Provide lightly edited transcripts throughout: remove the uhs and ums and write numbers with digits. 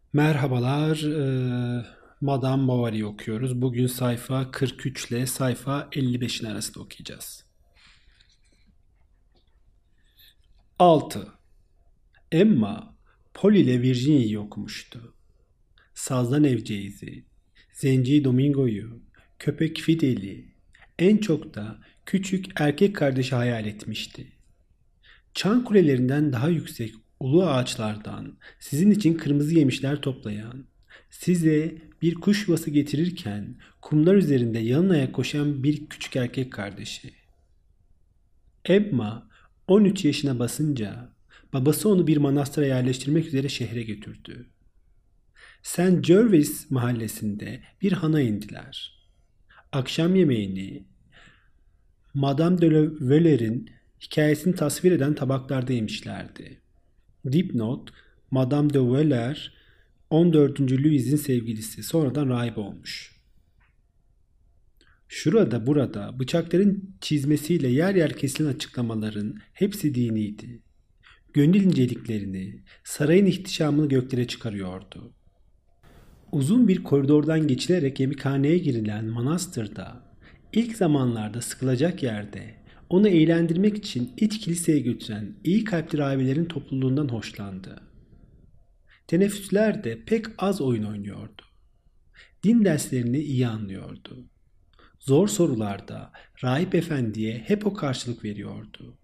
Merhabalar, Madame Bovary'i okuyoruz. Bugün sayfa 43 ile sayfa 55'in arasında okuyacağız. 6. Emma, Polly ile Virginia'yı okumuştu. Sazdan Evceğiz'i, Zenci Domingo'yu, Köpek Fidel'i, en çok da küçük erkek kardeşi hayal etmişti. Çan kulelerinden daha yüksek ulu ağaçlardan sizin için kırmızı yemişler toplayan, size bir kuş yuvası getirirken kumlar üzerinde yalın ayak koşan bir küçük erkek kardeşi. Emma 13 yaşına basınca babası onu bir manastıra yerleştirmek üzere şehre götürdü. Saint Gervais mahallesinde bir hana indiler. Akşam yemeğini Madame de Lauveraire'in hikayesini tasvir eden tabaklarda yemişlerdi. Dipnot, Madame de Valois, 14. Louis'in sevgilisi, sonradan rahip olmuş. Şurada burada bıçakların çizmesiyle yer yer kesilen açıklamaların hepsi diniydi. Gönül inceliklerini, sarayın ihtişamını göklere çıkarıyordu. Uzun bir koridordan geçilerek yemekhaneye girilen manastırda, ilk zamanlarda sıkılacak yerde, onu eğlendirmek için iç kiliseye götüren iyi kalpli rahibelerin topluluğundan hoşlandı. Teneffüsler de pek az oyun oynuyordu. Din derslerini iyi anlıyordu. Zor sorularda rahip efendiye hep o karşılık veriyordu.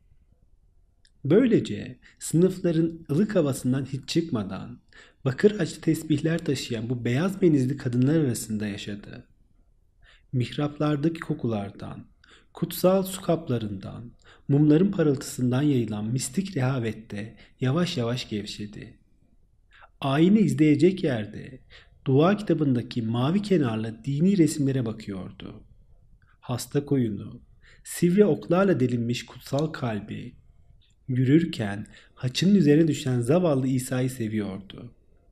Böylece sınıfların ılık havasından hiç çıkmadan bakır haçlı tesbihler taşıyan bu beyaz benizli kadınlar arasında yaşadı. Mihraplardaki kokulardan, kutsal su kaplarından, mumların parıltısından yayılan mistik rehavette yavaş yavaş gevşedi. Ayini izleyecek yerde dua kitabındaki mavi kenarlı dini resimlere bakıyordu. Hasta koyunu, sivri oklarla delinmiş kutsal kalbi, yürürken haçının üzerine düşen zavallı İsa'yı seviyordu.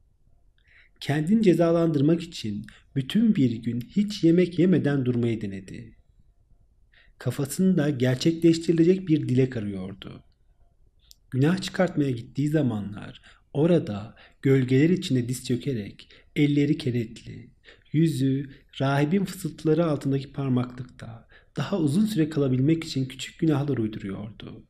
Kendini cezalandırmak için bütün bir gün hiç yemek yemeden durmayı denedi. Kafasında gerçekleştirilecek bir dilek arıyordu. Günah çıkartmaya gittiği zamanlar orada gölgeler içinde diz çökerek elleri kenetli, yüzü rahibin fısıltıları altındaki parmaklıkta daha uzun süre kalabilmek için küçük günahlar uyduruyordu.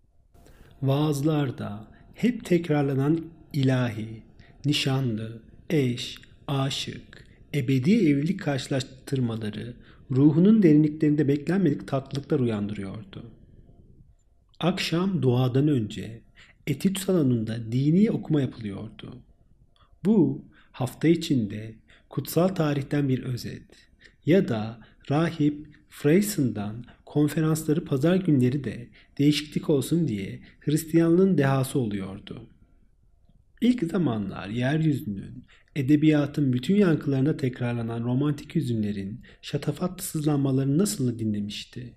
Vaazlarda hep tekrarlanan ilahi, nişanlı, eş, aşık, ebedi evlilik karşılaştırmaları ruhunun derinliklerinde beklenmedik tatlılıklar uyandırıyordu. Akşam duadan önce etüt salonunda dini okuma yapılıyordu. Bu hafta içinde kutsal tarihten bir özet ya da rahip Freyson'dan konferansları pazar günleri de değişiklik olsun diye Hristiyanlığın dehası oluyordu. İlk zamanlar yeryüzünün, edebiyatın bütün yankılarında tekrarlanan romantik hüzünlerin şatafatlı sızlanmalarını nasıl dinlemişti?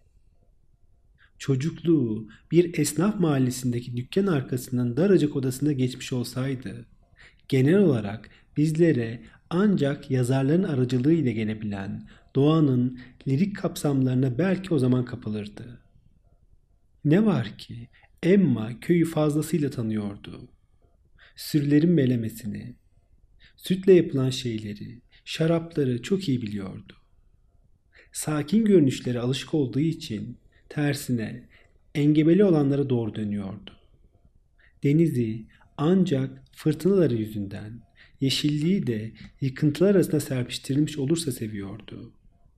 Çocukluğu bir esnaf mahallesindeki dükkan arkasının daracık odasında geçmiş olsaydı, genel olarak bizlere ancak yazarların aracılığıyla gelebilen doğanın lirik kapsamlarına belki o zaman kapılırdı. Ne var ki Emma köyü fazlasıyla tanıyordu. Sürülerin melemesini, sütle yapılan şeyleri, şarapları çok iyi biliyordu. Sakin görünüşlere alışık olduğu için tersine engebeli olanlara doğru dönüyordu. Denizi ancak fırtınaları yüzünden, yeşilliği de yıkıntılar arasında serpiştirilmiş olursa seviyordu.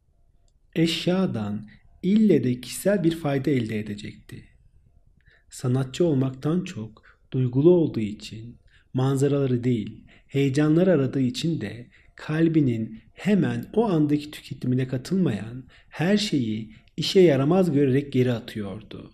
Eşyadan ille de kişisel bir fayda elde edecekti. Sanatçı olmaktan çok duygulu olduğu için, manzaraları değil, heyecanlar aradığı için de kalbinin hemen o andaki tüketimine katılmayan her şeyi işe yaramaz görerek geri atıyordu.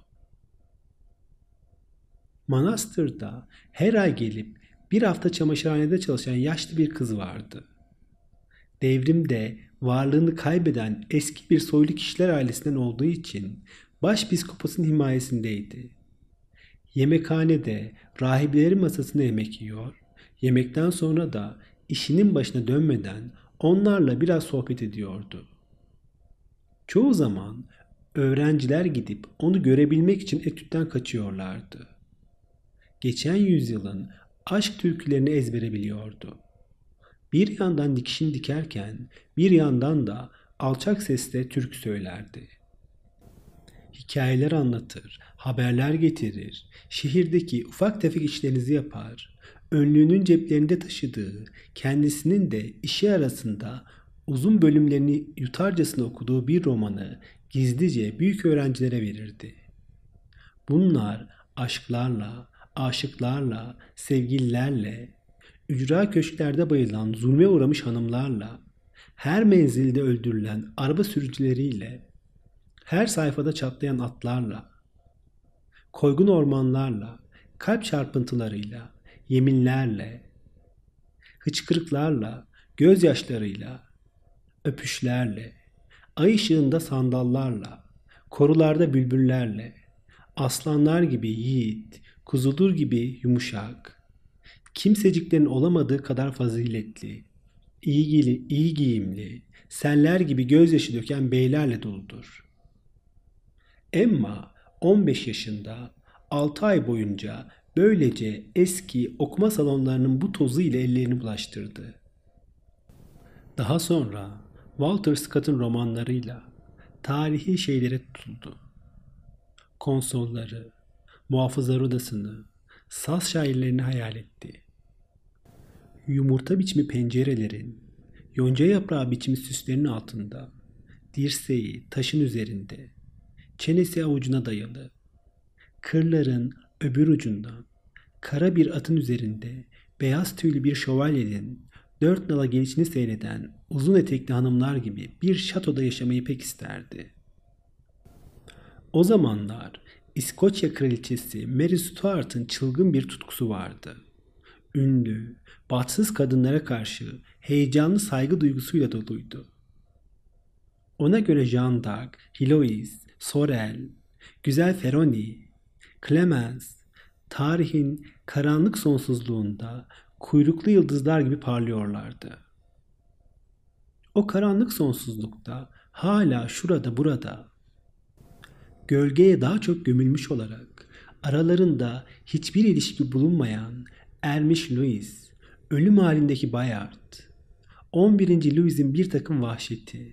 Manastırda her ay gelip bir hafta çamaşırhanede çalışan yaşlı bir kız vardı. Devrimde varlığını kaybeden eski bir soylu kişiler ailesinden olduğu için başpiskoposun himayesindeydi. Yemekhanede rahiplerin masasında yemek yiyor, yemekten sonra da işinin başına dönmeden onlarla biraz sohbet ediyordu. Çoğu zaman öğrenciler gidip onu görebilmek için etütten kaçıyorlardı. Geçen yüzyılın aşk türkülerini ezbere biliyordu. Bir yandan dikişini dikerken bir yandan da alçak sesle türkü söylerdi. Hikayeler anlatır, haberler getirir, şehirdeki ufak tefek işlerinizi yapar. Önlüğünün ceplerinde taşıdığı, kendisinin de işi arasında uzun bölümlerini yutarcasına okuduğu bir romanı gizlice büyük öğrencilere verirdi. Bunlar aşklarla, aşıklarla, sevgililerle, ücra köşklerde bayılan zulme uğramış hanımlarla, her menzilde öldürülen araba sürücüleriyle, her sayfada çatlayan atlarla, koygun ormanlarla, kalp çarpıntılarıyla, yeminlerle, hıçkırıklarla, gözyaşlarıyla, öpüşlerle, ay ışığında sandallarla, korularda bülbüllerle, aslanlar gibi yiğit, kuzudur gibi yumuşak, kimseciklerin olamadığı kadar faziletli, iyi giyimli, seller gibi gözyaşı döken beylerle doludur. Emma 15 yaşında 6 ay boyunca böylece eski okuma salonlarının bu tozu ile ellerini bulaştırdı. Daha sonra Walter Scott'ın romanlarıyla tarihi şeylere tutuldu. Konsolları, muhafızlar odasını, saz şairlerini hayal etti. Yumurta biçimi pencerelerin, yonca yaprağı biçimi süslerin altında, dirseği taşın üzerinde, çenesi avucuna dayalı, kırların öbür ucundan, kara bir atın üzerinde, beyaz tüylü bir şövalyenin, dört nala gelişini seyreden uzun etekli hanımlar gibi bir şatoda yaşamayı pek isterdi. O zamanlar İskoçya kraliçesi Mary Stuart'ın çılgın bir tutkusu vardı. Ünlü, bahtsız kadınlara karşı heyecanlı saygı duygusuyla doluydu. Ona göre Jeanne d'Arc, Heloise, Sorel, güzel Feroni, Clemence, tarihin karanlık sonsuzluğunda kuyruklu yıldızlar gibi parlıyorlardı. O karanlık sonsuzlukta hala şurada burada, gölgeye daha çok gömülmüş olarak aralarında hiçbir ilişki bulunmayan ermiş Louis, ölüm halindeki Bayard, 11. Louis'in bir takım vahşeti,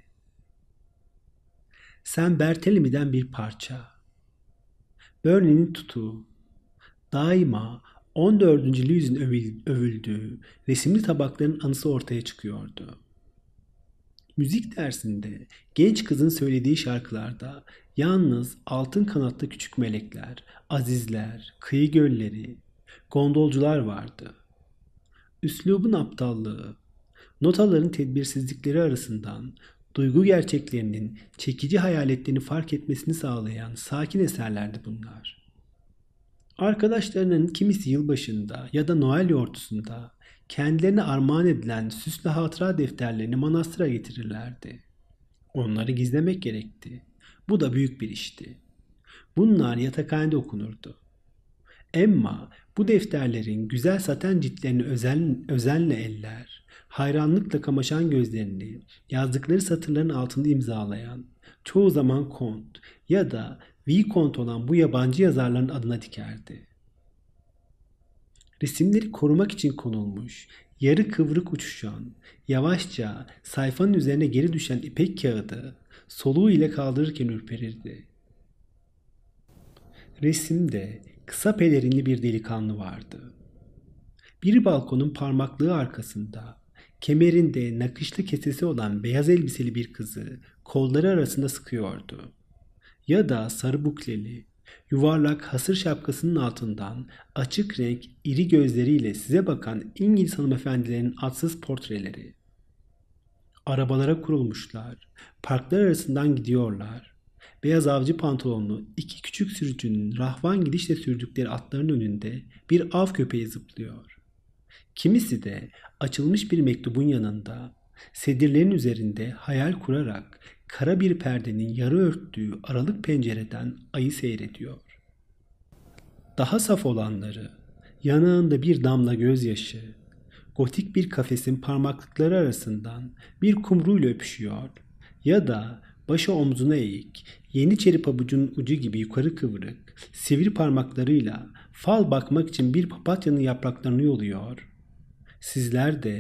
Sen Barthelme'den bir parça, Burney'nin tutuğu, daima 14. Louis'in övüldüğü resimli tabakların anısı ortaya çıkıyordu. Müzik dersinde genç kızın söylediği şarkılarda yalnız altın kanatlı küçük melekler, azizler, kıyı gölleri, gondolcular vardı. Üslubun aptallığı, notaların tedbirsizlikleri arasından duygu gerçeklerinin çekici hayaletlerini fark etmesini sağlayan sakin eserlerdi bunlar. Arkadaşlarının kimisi yılbaşında ya da Noel yortusunda kendilerine armağan edilen süslü hatıra defterlerini manastıra getirirlerdi. Onları gizlemek gerekti. Bu da büyük bir işti. Bunlar yatakhanede okunurdu. Emma bu defterlerin güzel saten ciltlerini özenle eller, hayranlıkla kamaşan gözlerini yazdıkları satırların altında imzalayan, çoğu zaman kont ya da Vicomte olan bu yabancı yazarların adına dikerdi. Resimleri korumak için konulmuş, yarı kıvrık uçuşan, yavaşça sayfanın üzerine geri düşen ipek kağıdı soluğu ile kaldırırken ürperirdi. Resimde kısa pelerinli bir delikanlı vardı. Bir balkonun parmaklığı arkasında, kemerinde nakışlı kesesi olan beyaz elbiseli bir kızı kolları arasında sıkıyordu. Ya da sarı bukleli, yuvarlak hasır şapkasının altından açık renk iri gözleriyle size bakan İngiliz hanımefendilerin adsız portreleri. Arabalara kurulmuşlar, parklar arasından gidiyorlar. Beyaz avcı pantolonlu iki küçük sürücünün rahvan gidişle sürdükleri atların önünde bir av köpeği zıplıyor. Kimisi de açılmış bir mektubun yanında, sedirlerin üzerinde hayal kurarak kara bir perdenin yarı örttüğü aralık pencereden ayı seyrediyor. Daha saf olanları, yanağında bir damla gözyaşı, gotik bir kafesin parmaklıkları arasından bir kumruyla öpüşüyor ya da başı omzuna eğik, yeniçeri pabucunun ucu gibi yukarı kıvrık, sivri parmaklarıyla fal bakmak için bir papatyanın yapraklarını yoluyor. Sizler de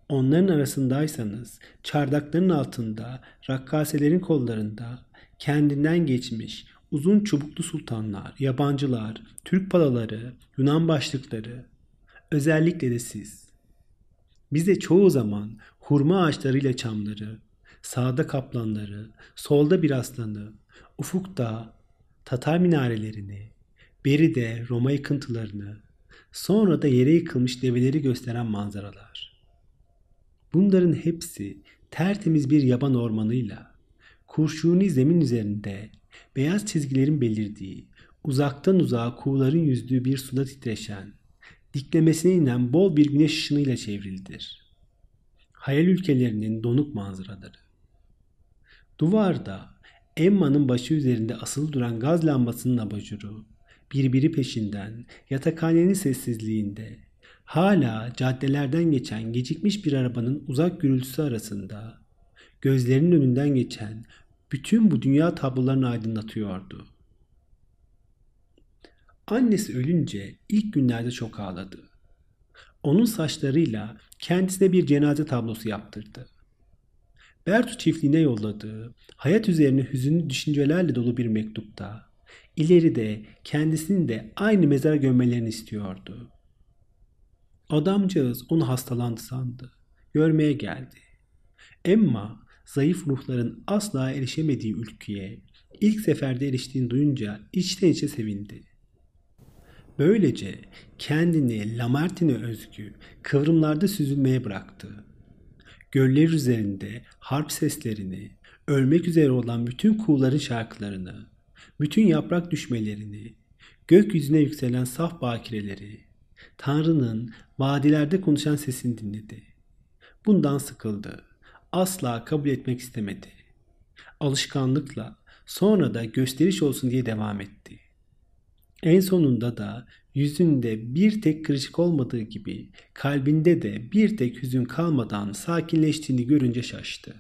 Onların arasındaysanız çardakların altında, rakkaselerin kollarında kendinden geçmiş uzun çubuklu sultanlar, yabancılar, Türk palaları, Yunan başlıkları, özellikle de siz. Bize çoğu zaman hurma ağaçlarıyla çamları, sağda kaplanları, solda bir aslanı, ufukta Tatar minarelerini, beride Roma yıkıntılarını, sonra da yere yıkılmış develeri gösteren manzaralar. Bunların hepsi tertemiz bir yaban ormanıyla, kurşuni zemin üzerinde beyaz çizgilerin belirdiği, uzaktan uzağa kuğuların yüzdüğü bir suda titreşen, diklemesine inen bol bir güneş ışınıyla çevrilidir. Hayal ülkelerinin donuk manzaraları. Duvarda Emma'nın başı üzerinde asılı duran gaz lambasının abajuru, birbiri peşinden yatakhanenin sessizliğinde, hala caddelerden geçen gecikmiş bir arabanın uzak gürültüsü arasında, gözlerinin önünden geçen bütün bu dünya tablolarını aydınlatıyordu. Annesi ölünce ilk günlerde çok ağladı. Onun saçlarıyla kendisine bir cenaze tablosu yaptırdı. Bertu çiftliğine yolladığı, hayat üzerine hüzünlü düşüncelerle dolu bir mektupta, ileride kendisini de aynı mezara gömmelerini istiyordu. Adamcağız onu hastalandı sandı. Görmeye geldi. Emma, zayıf ruhların asla erişemediği ülküye ilk seferde eriştiğini duyunca içten içe sevindi. Böylece kendini Lamartine özgü kıvrımlarda süzülmeye bıraktı. Göller üzerinde harp seslerini, ölmek üzere olan bütün kuğuların şarkılarını, bütün yaprak düşmelerini, gökyüzüne yükselen saf bakireleri, Tanrı'nın vadilerde konuşan sesini dinledi. Bundan sıkıldı. Asla kabul etmek istemedi. Alışkanlıkla, sonra da gösteriş olsun diye devam etti. En sonunda da yüzünde bir tek kırışık olmadığı gibi kalbinde de bir tek hüzün kalmadan sakinleştiğini görünce şaştı.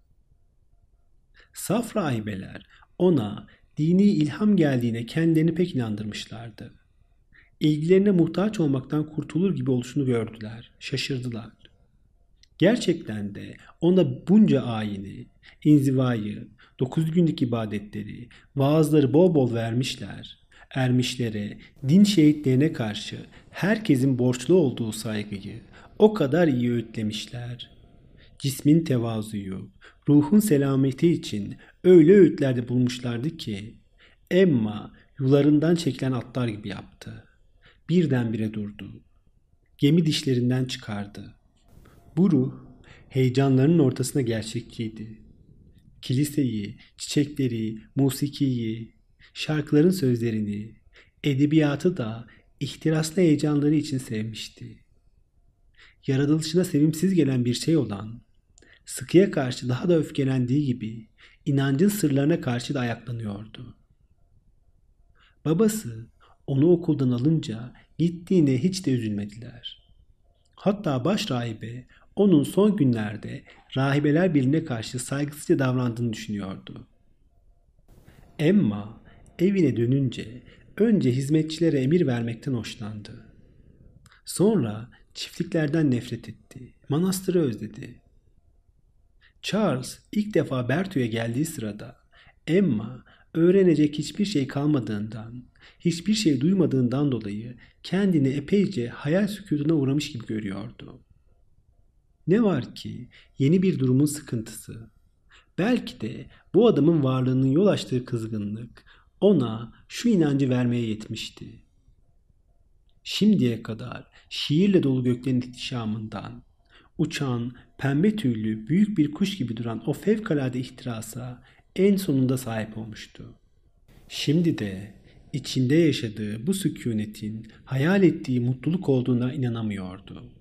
Saf rahibeler ona dini ilham geldiğine kendilerini pek inandırmışlardı. İlgilerine muhtaç olmaktan kurtulur gibi oluşunu gördüler, şaşırdılar. Gerçekten de ona bunca ayini, inzivayı, 9 günlük ibadetleri, vaazları bol bol vermişler. Ermişlere, din şehitlerine karşı herkesin borçlu olduğu saygıyı o kadar iyi öğütlemişler. Cismin tevazuyu, ruhun selameti için öyle öğütlerde bulmuşlardı ki Emma yularından çekilen atlar gibi yaptı. Birdenbire durdu. Gemi dişlerinden çıkardı. Bu ruh heyecanlarının ortasında gerçekçiydi. Kiliseyi, çiçekleri, musikiyi, şarkıların sözlerini, edebiyatı da ihtiraslı heyecanları için sevmişti. Yaratılışına sevimsiz gelen bir şey olan, sıkıya karşı daha da öfkelendiği gibi inancın sırlarına karşı da ayaklanıyordu. Babası onu okuldan alınca gittiğine hiç de üzülmediler. Hatta baş rahibe onun son günlerde rahibeler birine karşı saygısızca davrandığını düşünüyordu. Emma evine dönünce önce hizmetçilere emir vermekten hoşlandı. Sonra çiftliklerden nefret etti. Manastırı özledi. Charles ilk defa Bertoux'ya geldiği sırada Emma öğrenecek hiçbir şey kalmadığından, hiçbir şey duymadığından dolayı kendini epeyce hayal sükûtuna uğramış gibi görüyordu. Ne var ki yeni bir durumun sıkıntısı. Belki de bu adamın varlığının yol açtığı kızgınlık ona şu inancı vermeye yetmişti. Şimdiye kadar şiirle dolu göklerin ihtişamından, uçan, pembe tüylü büyük bir kuş gibi duran o fevkalade ihtirasa en sonunda sahip olmuştu. Şimdi de içinde yaşadığı bu sükunetin hayal ettiği mutluluk olduğuna inanamıyordu.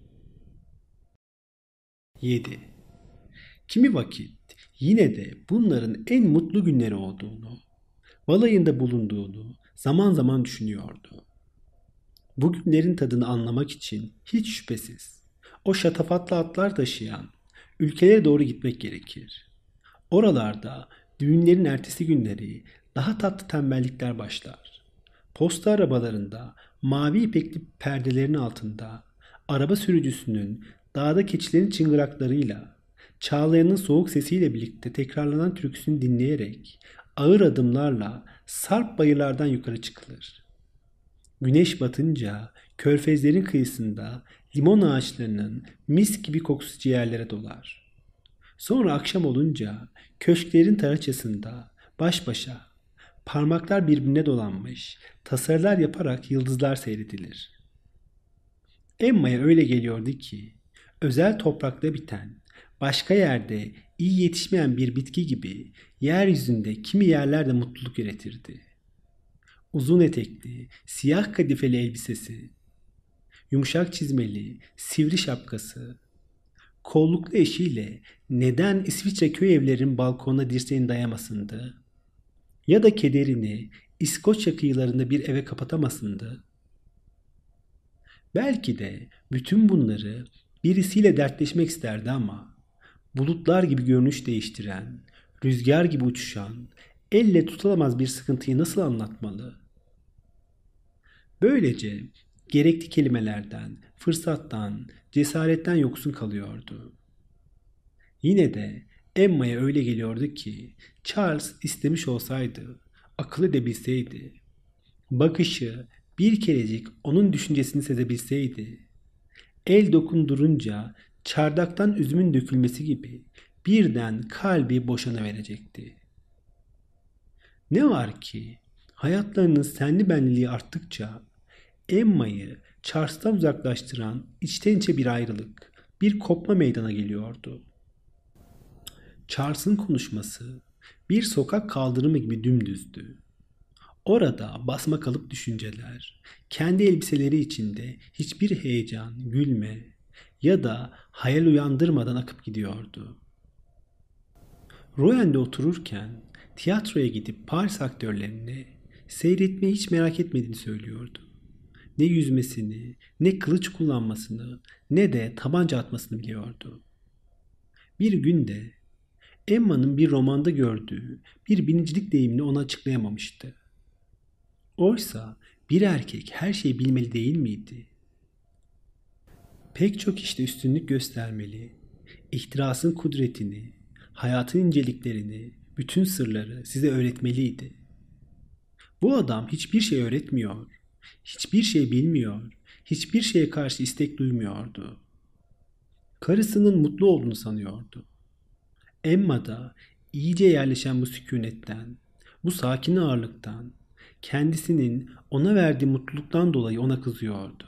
7. Kimi vakit yine de bunların en mutlu günleri olduğunu, balayında bulunduğunu zaman zaman düşünüyordu. Bu günlerin tadını anlamak için hiç şüphesiz o şatafatlı atlar taşıyan ülkelere doğru gitmek gerekir. Oralarda düğünlerin ertesi günleri daha tatlı tembellikler başlar. Posta arabalarında mavi ipekli perdelerin altında araba sürücüsünün dağda keçilerin çıngıraklarıyla, çağlayanın soğuk sesiyle birlikte tekrarlanan türküsünü dinleyerek ağır adımlarla sarp bayırlardan yukarı çıkılır. Güneş batınca körfezlerin kıyısında limon ağaçlarının mis gibi kokusu ciğerlere dolar. Sonra akşam olunca köşklerin taraçasında baş başa parmaklar birbirine dolanmış tasarılar yaparak yıldızlar seyredilir. Emma'ya öyle geliyordu ki özel toprakta biten, başka yerde iyi yetişmeyen bir bitki gibi yeryüzünde kimi yerlerde mutluluk üretirdi. Uzun etekli, siyah kadifeli elbisesi, yumuşak çizmeli, sivri şapkası, kolluklu eşiyle neden İsviçre köy evlerinin balkonuna dirseğini dayamasındı? Ya da kederini İskoçya kıyılarında bir eve kapatamasındı? Belki de bütün bunları birisiyle dertleşmek isterdi ama bulutlar gibi görünüş değiştiren, rüzgar gibi uçuşan, elle tutulamaz bir sıkıntıyı nasıl anlatmalı? Böylece gerekli kelimelerden, fırsattan, cesaretten yoksun kalıyordu. Yine de Emma'ya öyle geliyordu ki Charles istemiş olsaydı, akıl edebilseydi, bakışı bir kerecik onun düşüncesini sezebilseydi, el dokundurunca çardaktan üzümün dökülmesi gibi birden kalbi boşanıverecekti. Ne var ki hayatlarının senli benliliği arttıkça Emma'yı Charles'tan uzaklaştıran içten içe bir ayrılık, bir kopma meydana geliyordu. Charles'ın konuşması bir sokak kaldırımı gibi dümdüzdü. Orada basmakalıp düşünceler, kendi elbiseleri içinde hiçbir heyecan, gülme ya da hayal uyandırmadan akıp gidiyordu. Royen'de otururken tiyatroya gidip Paris aktörlerini seyretmeyi hiç merak etmediğini söylüyordu. Ne yüzmesini, ne kılıç kullanmasını, ne de tabanca atmasını biliyordu. Bir gün de Emma'nın bir romanda gördüğü bir binicilik deyimini ona açıklayamamıştı. Oysa bir erkek her şeyi bilmeli değil miydi? Pek çok işte üstünlük göstermeli, ihtirasın kudretini, hayatın inceliklerini, bütün sırları size öğretmeliydi. Bu adam hiçbir şey öğretmiyor, hiçbir şey bilmiyor, hiçbir şeye karşı istek duymuyordu. Karısının mutlu olduğunu sanıyordu. Emma da iyice yerleşen bu sükunetten, bu sakin ağırlıktan, kendisinin ona verdiği mutluluktan dolayı ona kızıyordu.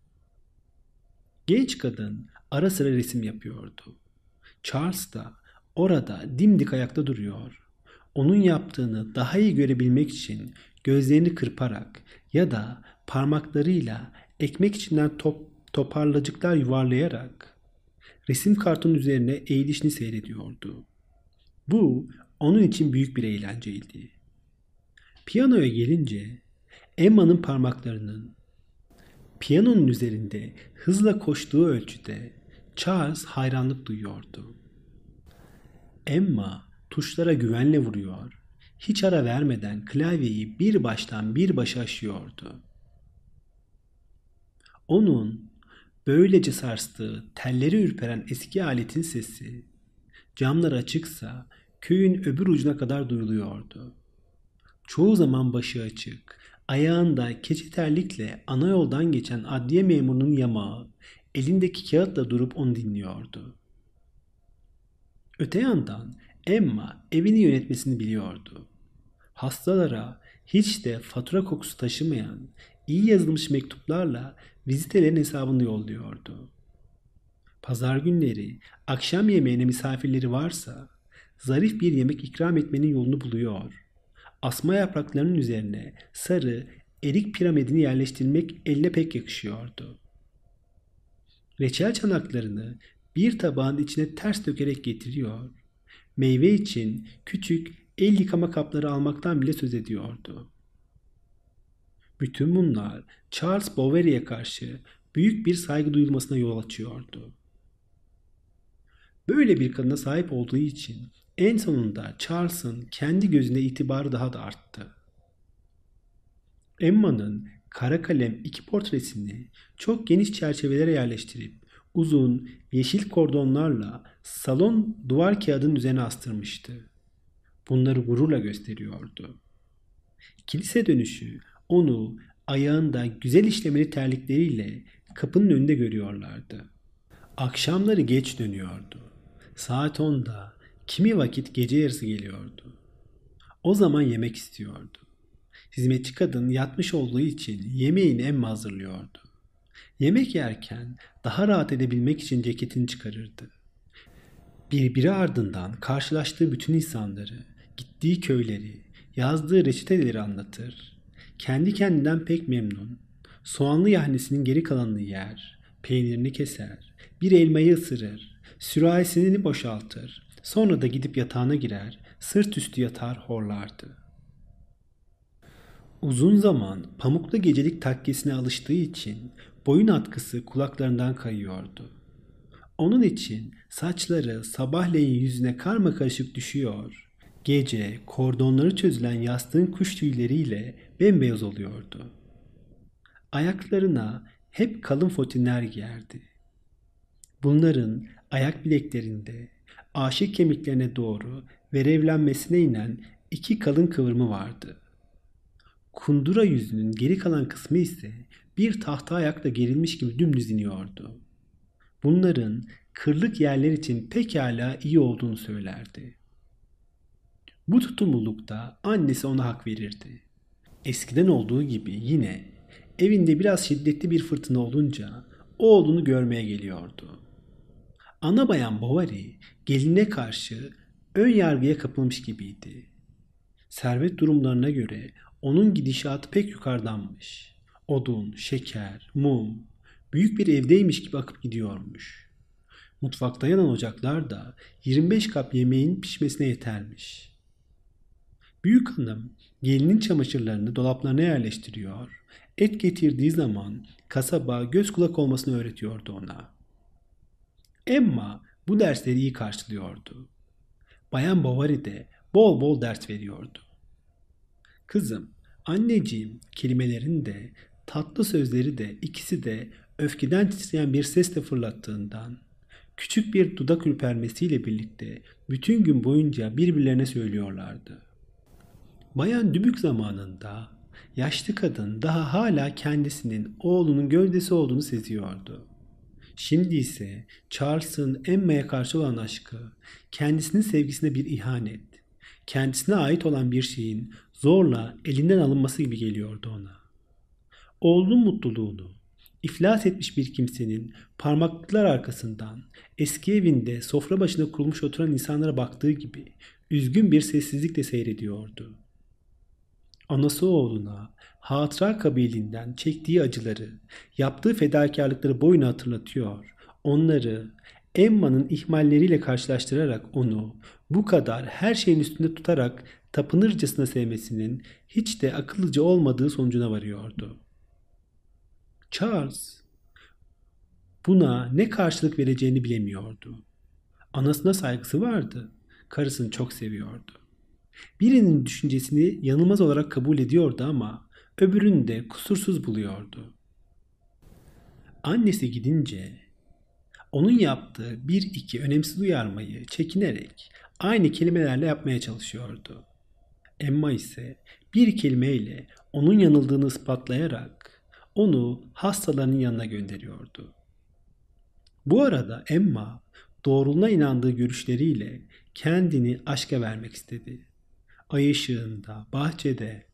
Genç kadın ara sıra resim yapıyordu. Charles da orada dimdik ayakta duruyor. Onun yaptığını daha iyi görebilmek için gözlerini kırparak ya da parmaklarıyla ekmek içinden toparlacıklar yuvarlayarak resim kartonun üzerine eğilişini seyrediyordu. Bu onun için büyük bir eğlenceydi. Piyanoya gelince Emma'nın parmaklarının piyanonun üzerinde hızla koştuğu ölçüde Charles hayranlık duyuyordu. Emma tuşlara güvenle vuruyor, hiç ara vermeden klavyeyi bir baştan bir başa aşıyordu. Onun böylece sarstığı, telleri ürperen eski aletin sesi, camlar açıksa köyün öbür ucuna kadar duyuluyordu. Çoğu zaman başı açık, ayağında keçi terlikle ana yoldan geçen adliye memurunun yamağı, elindeki kağıtla durup onu dinliyordu. Öte yandan Emma evini yönetmesini biliyordu. Hastalara hiç de fatura kokusu taşımayan, iyi yazılmış mektuplarla vizitelerin hesabını yolluyordu. Pazar günleri akşam yemeğine misafirleri varsa zarif bir yemek ikram etmenin yolunu buluyor. Asma yapraklarının üzerine sarı erik piramidini yerleştirmek eline pek yakışıyordu. Reçel çanaklarını bir tabağın içine ters dökerek getiriyor. Meyve için küçük el yıkama kapları almaktan bile söz ediyordu. Bütün bunlar Charles Bovary'e karşı büyük bir saygı duyulmasına yol açıyordu. Böyle bir kadına sahip olduğu için en sonunda Charles'ın kendi gözünde itibarı daha da arttı. Emma'nın kara kalem iki portresini çok geniş çerçevelere yerleştirip Uzun, yeşil kordonlarla salon duvar kağıdının üzerine astırmıştı. Bunları gururla gösteriyordu. Kilise dönüşü onu ayağında güzel işlemeli terlikleriyle kapının önünde görüyorlardı. Akşamları geç dönüyordu. Saat 10'da, kimi vakit gece yarısı geliyordu. O zaman yemek istiyordu. Hizmetçi kadın yatmış olduğu için yemeğini Emma hazırlıyordu. Yemek yerken daha rahat edebilmek için ceketini çıkarırdı. Birbiri ardından karşılaştığı bütün insanları, gittiği köyleri, yazdığı reçeteleri anlatır. Kendi kendinden pek memnun. Soğanlı yahnisinin geri kalanını yer, peynirini keser, bir elmayı ısırır, sürahisini boşaltır. Sonra da gidip yatağına girer, sırt üstü yatar horlardı. Uzun zaman pamuklu gecelik takkesine alıştığı için boyun atkısı kulaklarından kayıyordu. Onun için saçları sabahleyin yüzüne karmakarışık düşüyor. Gece kordonları çözülen yastığın kuş tüyleriyle bembeyaz oluyordu. Ayaklarına hep kalın fotinler giyerdi. Bunların ayak bileklerinde aşık kemiklerine doğru verevlenmesine inen iki kalın kıvırımı vardı. Kundura yüzünün geri kalan kısmı ise bir tahta ayakla gerilmiş gibi dümdüz iniyordu. Bunların kırlık yerler için pekala iyi olduğunu söylerdi. Bu tutumlulukta annesi ona hak verirdi. Eskiden olduğu gibi yine evinde biraz şiddetli bir fırtına olunca oğlunu görmeye geliyordu. Ana bayan Bovary geline karşı ön yargıya kapılmış gibiydi. Servet durumlarına göre onun gidişatı pek yukarıdanmış. Odun, şeker, mum, büyük bir evdeymiş gibi akıp gidiyormuş. Mutfakta yanan ocaklar da 25 kap yemeğin pişmesine yetermiş. Büyük hanım gelinin çamaşırlarını dolaplarına yerleştiriyor, et getirdiği zaman kasaba göz kulak olmasını öğretiyordu ona. Emma bu dersleri iyi karşılıyordu. Bayan Bovary de bol bol ders veriyordu. Kızım, anneciğim kelimelerin de tatlı sözleri de ikisi de öfkeden titreyen bir sesle fırlattığından küçük bir dudak ürpermesiyle birlikte bütün gün boyunca birbirlerine söylüyorlardı. Bayan Dübük zamanında yaşlı kadın daha hala kendisinin oğlunun gövdesi olduğunu seziyordu. Şimdi ise Charles'ın Emma'ya karşı olan aşkı, kendisinin sevgisine bir ihanet, kendisine ait olan bir şeyin zorla elinden alınması gibi geliyordu ona. Oğlunun mutluluğunu, iflas etmiş bir kimsenin parmaklıklar arkasından eski evinde sofra başında kurulmuş oturan insanlara baktığı gibi üzgün bir sessizlikle seyrediyordu. Anası oğluna hatıra kabiliğinden çektiği acıları, yaptığı fedakarlıkları boyuna hatırlatıyor. Onları Emma'nın ihmalleriyle karşılaştırarak onu bu kadar her şeyin üstünde tutarak tapınırcasına sevmesinin hiç de akıllıca olmadığı sonucuna varıyordu. Charles buna ne karşılık vereceğini bilemiyordu. Anasına saygısı vardı. Karısını çok seviyordu. Birinin düşüncesini yanılmaz olarak kabul ediyordu ama öbürünü de kusursuz buluyordu. Annesi gidince onun yaptığı bir iki önemsiz uyarmayı çekinerek aynı kelimelerle yapmaya çalışıyordu. Emma ise bir kelimeyle onun yanıldığını ispatlayarak onu hastalarının yanına gönderiyordu. Bu arada Emma doğruluğuna inandığı görüşleriyle kendini aşka vermek istedi. Ay ışığında, bahçede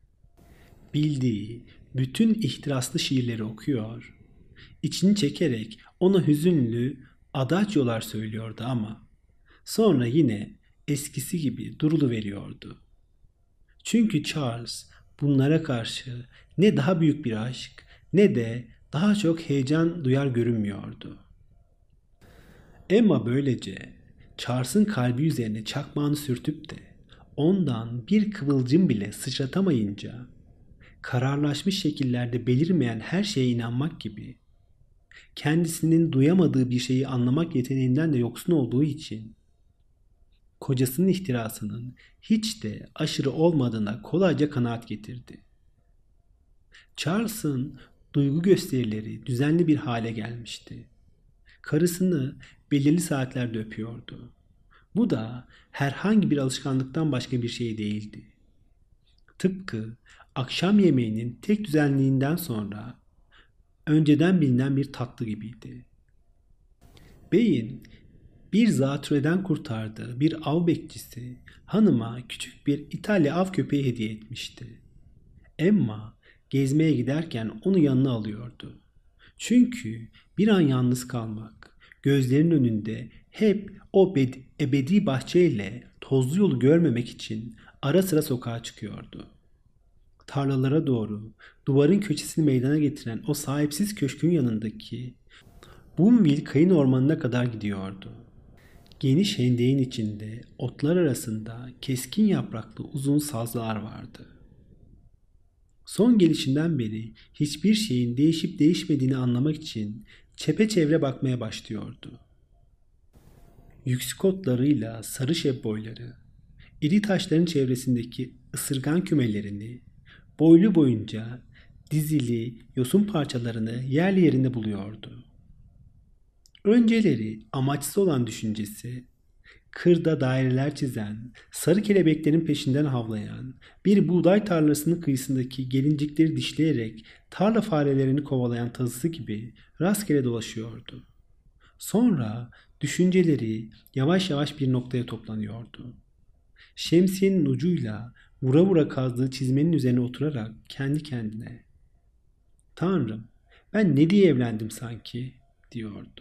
bildiği bütün ihtiraslı şiirleri okuyor, içini çekerek ona hüzünlü adagiolar söylüyordu ama sonra yine eskisi gibi duruluveriyordu. Çünkü Charles bunlara karşı ne daha büyük bir aşk ne de daha çok heyecan duyar görünmüyordu. Emma böylece Charles'ın kalbi üzerine çakmağını sürtüp de ondan bir kıvılcım bile sıçratamayınca kararlaşmış şekillerde belirmeyen her şeye inanmak gibi kendisinin duyamadığı bir şeyi anlamak yeteneğinden de yoksun olduğu için kocasının ihtirasının hiç de aşırı olmadığına kolayca kanaat getirdi. Charles'ın duygu gösterileri düzenli bir hale gelmişti. Karısını belirli saatlerde öpüyordu. Bu da herhangi bir alışkanlıktan başka bir şey değildi. Tıpkı akşam yemeğinin tek düzenliğinden sonra önceden bilinen bir tatlı gibiydi. Beyin bir zatürreden kurtardığı bir av bekçisi hanıma küçük bir İtalya av köpeği hediye etmişti. Emma gezmeye giderken onu yanına alıyordu. Çünkü bir an yalnız kalmak, gözlerinin önünde hep o ebedi bahçeyle tozlu yolu görmemek için ara sıra sokağa çıkıyordu. Tarlalara doğru duvarın köşesini meydana getiren o sahipsiz köşkün yanındaki Boomville kayın ormanına kadar gidiyordu. Geniş hendeğin içinde otlar arasında keskin yapraklı uzun sazlar vardı. Son gelişinden beri hiçbir şeyin değişip değişmediğini anlamak için çepeçevre bakmaya başlıyordu. Yüksük otlarıyla sarı şebboyları, iri taşların çevresindeki ısırgan kümelerini, boylu boyunca dizili yosun parçalarını yerli yerinde buluyordu. Önceleri amaçsız olan düşüncesi, kırda daireler çizen, sarı kelebeklerin peşinden havlayan, bir buğday tarlasının kıyısındaki gelincikleri dişleyerek tarla farelerini kovalayan tazısı gibi rastgele dolaşıyordu. Sonra düşünceleri yavaş yavaş bir noktaya toplanıyordu. Şemsiyenin ucuyla vura vura kazdığı çizmenin üzerine oturarak kendi kendine "Tanrım, ben ne diye evlendim sanki?" diyordu.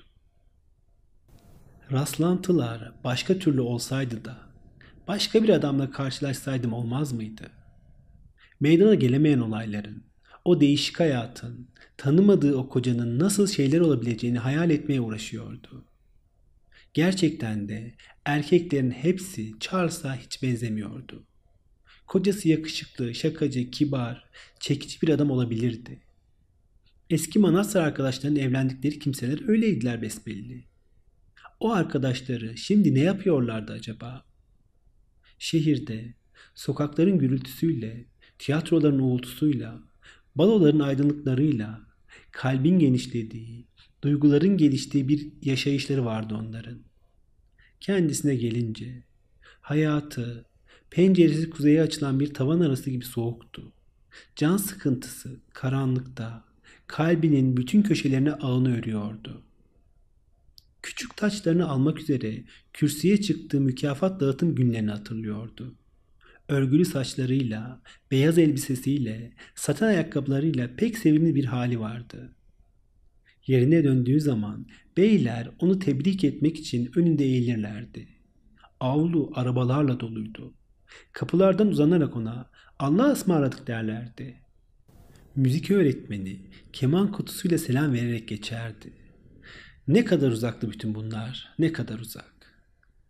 Rastlantılar başka türlü olsaydı da başka bir adamla karşılaşsaydım olmaz mıydı? Meydana gelemeyen olayların, o değişik hayatın, tanımadığı o kocanın nasıl şeyler olabileceğini hayal etmeye uğraşıyordu. Gerçekten de erkeklerin hepsi Charles'a hiç benzemiyordu. Kocası yakışıklı, şakacı, kibar, çekici bir adam olabilirdi. Eski Manastır arkadaşlarının evlendikleri kimseler öyleydiler besbelli. O arkadaşları şimdi ne yapıyorlardı acaba? Şehirde, sokakların gürültüsüyle, tiyatroların uğultusuyla, baloların aydınlıklarıyla, kalbin genişlediği, duyguların geliştiği bir yaşayışları vardı onların. Kendisine gelince, hayatı, penceresi kuzeye açılan bir tavan arası gibi soğuktu. Can sıkıntısı karanlıkta, kalbinin bütün köşelerine ağını örüyordu. Küçük taçlarını almak üzere kürsüye çıktığı mükafat dağıtım günlerini hatırlıyordu. Örgülü saçlarıyla, beyaz elbisesiyle, saten ayakkabılarıyla pek sevimli bir hali vardı. Yerine döndüğü zaman beyler onu tebrik etmek için önünde eğilirlerdi. Avlu arabalarla doluydu. Kapılardan uzanarak ona "Allah'a ısmarladık" derlerdi. Müzik öğretmeni keman kutusuyla selam vererek geçerdi. Ne kadar uzaktı bütün bunlar, ne kadar uzak.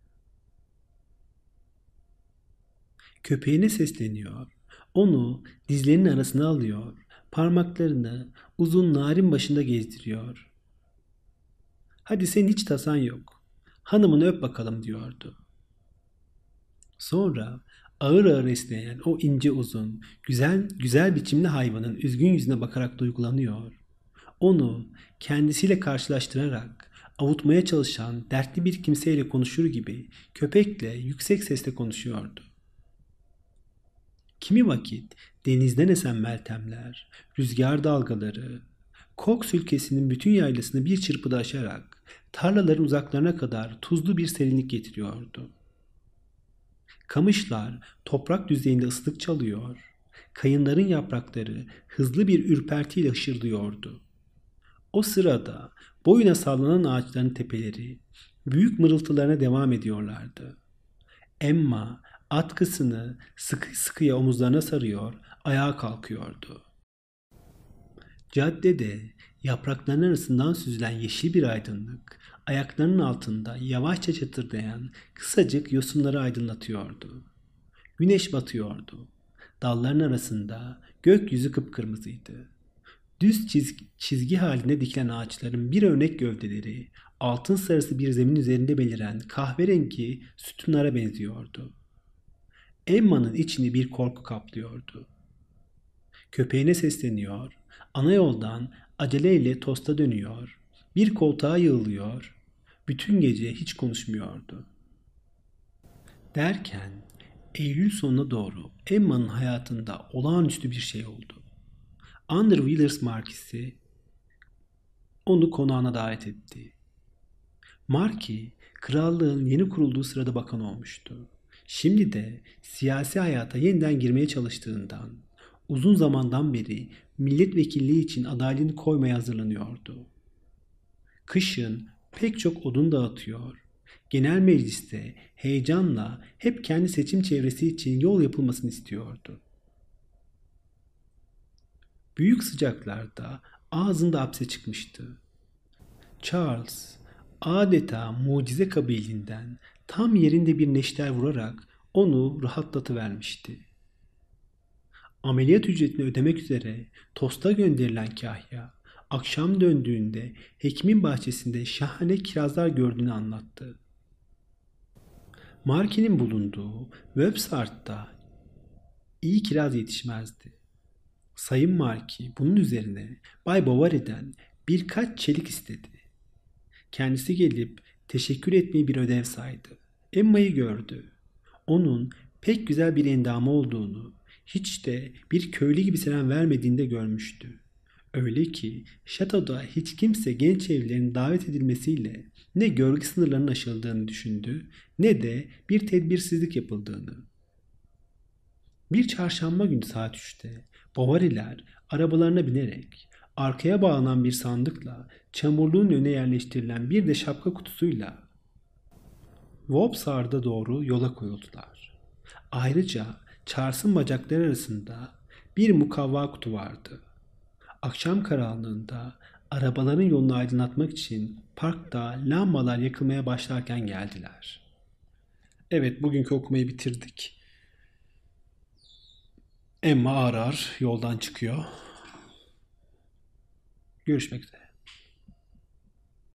Köpeğine sesleniyor, onu dizlerinin arasına alıyor, parmaklarını uzun narin başında gezdiriyor. "Hadi senin hiç tasan yok, hanımını öp bakalım" diyordu. Sonra ağır ağır esneyen o ince uzun, güzel güzel biçimli hayvanın üzgün yüzüne bakarak duygulanıyor. Onu kendisiyle karşılaştırarak avutmaya çalışan dertli bir kimseyle konuşur gibi köpekle yüksek sesle konuşuyordu. Kimi vakit denizden esen meltemler, rüzgar dalgaları, Cox ülkesinin bütün yaylasını bir çırpıda aşarak tarlaların uzaklarına kadar tuzlu bir serinlik getiriyordu. Kamışlar toprak düzeyinde ıslık çalıyor, kayınların yaprakları hızlı bir ürpertiyle hışırdıyordu. O sırada boyuna sallanan ağaçların tepeleri büyük mırıltılarına devam ediyorlardı. Emma atkısını sıkı sıkıya omuzlarına sarıyor, ayağa kalkıyordu. Caddede yaprakların arasından süzülen yeşil bir aydınlık, ayaklarının altında yavaşça çatırdayan kısacık yosunları aydınlatıyordu. Güneş batıyordu. Dalların arasında gökyüzü kıpkırmızıydı. Düz çizgi halinde dikilen ağaçların bir örnek gövdeleri altın sarısı bir zemin üzerinde beliren kahverengi sütunlara benziyordu. Emma'nın içini bir korku kaplıyordu. Köpeğine sesleniyor, ana yoldan aceleyle tosta dönüyor, Bir koltuğa yığılıyor, bütün gece hiç konuşmuyordu. Derken Eylül sonuna doğru Emma'nın hayatında olağanüstü bir şey oldu. Under Wheelers Markisi onu konağına davet etti. Marki, krallığın yeni kurulduğu sırada bakan olmuştu. Şimdi de siyasi hayata yeniden girmeye çalıştığından, uzun zamandan beri milletvekilliği için adaylığını koymaya hazırlanıyordu. Kışın pek çok odun dağıtıyor, genel mecliste heyecanla hep kendi seçim çevresi için yol yapılmasını istiyordu. Büyük sıcaklarda ağzında hapse çıkmıştı. Charles adeta mucize kabiliğinden tam yerinde bir neşter vurarak onu rahatlatıvermişti. Ameliyat ücretini ödemek üzere Tosta gönderilen Kahya, akşam döndüğünde hekimin bahçesinde şahane kirazlar gördüğünü anlattı. Marki'nin bulunduğu Websart'ta iyi kiraz yetişmezdi. Sayın Marki bunun üzerine Bay Bovary'den birkaç çelik istedi. Kendisi gelip teşekkür etmeyi bir ödev saydı. Emma'yı gördü. Onun pek güzel bir endamı olduğunu, hiç de bir köylü gibi selam vermediğini de görmüştü. Öyle ki şatoda hiç kimse genç evlilerin davet edilmesiyle ne görgü sınırlarının aşıldığını düşündü, ne de bir tedbirsizlik yapıldığını. Bir çarşamba günü saat 3'te Bovary'ler arabalarına binerek arkaya bağlanan bir sandıkla çamurluğun önüne yerleştirilen bir de şapka kutusuyla Vauxhall'a doğru yola koyuldular. Ayrıca Charles'ın bacakları arasında bir mukavva kutu vardı. Akşam karanlığında arabaların yolunu aydınlatmak için parkta lambalar yakılmaya başlarken geldiler. Evet, bugünkü okumayı bitirdik. Emma ağır ağır yoldan çıkıyor. Görüşmek üzere.